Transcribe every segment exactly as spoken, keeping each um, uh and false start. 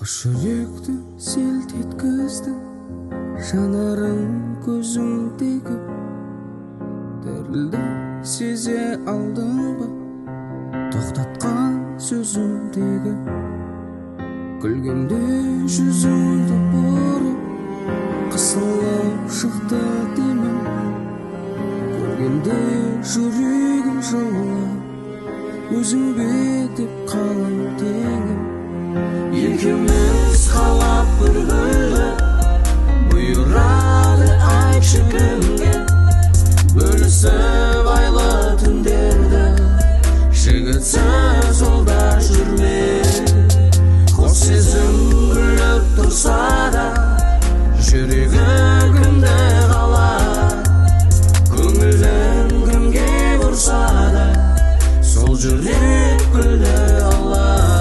Құш жүректі селт еткізді, жанарың көзімдегі. Дірілді сезе алдың ба, тоқтатқан сөзімдегі. Күлгенде жүзімді бұрып, қысылып шықты демім. Көргенде жүрегім жылап, өзің бе деп қалам теңім. Екеуміз қалап бір гүлді, бұйырады айтшы кімге. Бөлісіп айлы түндерді, жігітсіз жолда жүрме. Қос сезім күліп тұрса да, жүрегі кімді қалар. Көңілін кімге бұрса да, сол жүрек гүлді алар.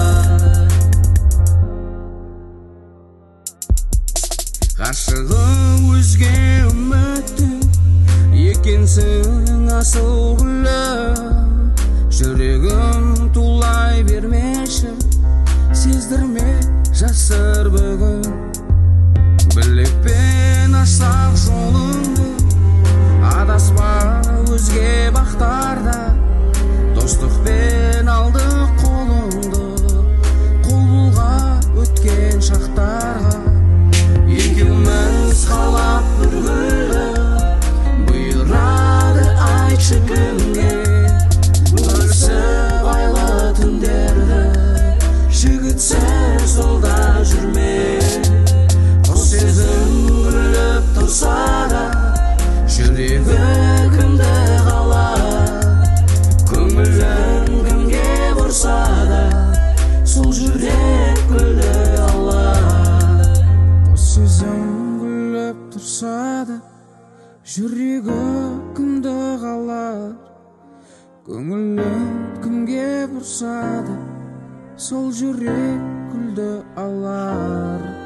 Ғашығы өзге үміттің, екенсің асыл гүлі. Жүрегім тулай бермеші, сездірме жасыр бүгін. Білекпен ашсақ жолыңды, адаспа өзге бақтарда. Достықпен алдық қолыңды, қол бұлғап өткен шақтарға. Екеуміз қалап бір гүлді, бұйырады айтшы кімге. Бөлісіп айлы түндерді, жігітсіз жолда жүрме. Қос сезім күліп тұрса да, жүрегі кімді қалар. Көңілін кімге бұрса да, сол жүрек гүлді алар. Қос сезім күліп тұрса да, жүрегі кімді қалар. Көңілін кімге бұрса да, сол жүрек гүлді алар.